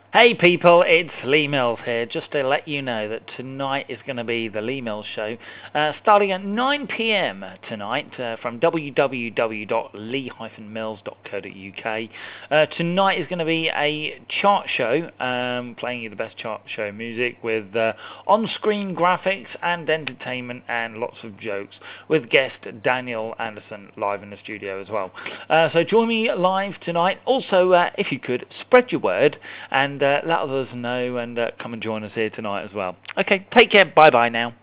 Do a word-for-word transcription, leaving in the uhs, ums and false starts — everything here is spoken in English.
Hey people, it's Lee Mills here, just to let you know that tonight is going to be the Lee Mills Show, uh, starting at nine p m tonight uh, from w w w dot lee dash mills dot co dot u k. Uh, tonight is going to be a chart show, um, playing you the best chart show music with uh, on-screen graphics and entertainment and lots of jokes, with guest Daniel Anderson live in the studio as well. Uh, so join me live tonight. Also, uh, if you could, spread your word and uh, let others know and uh, come and join us here tonight as well. Okay, take care. Bye bye now.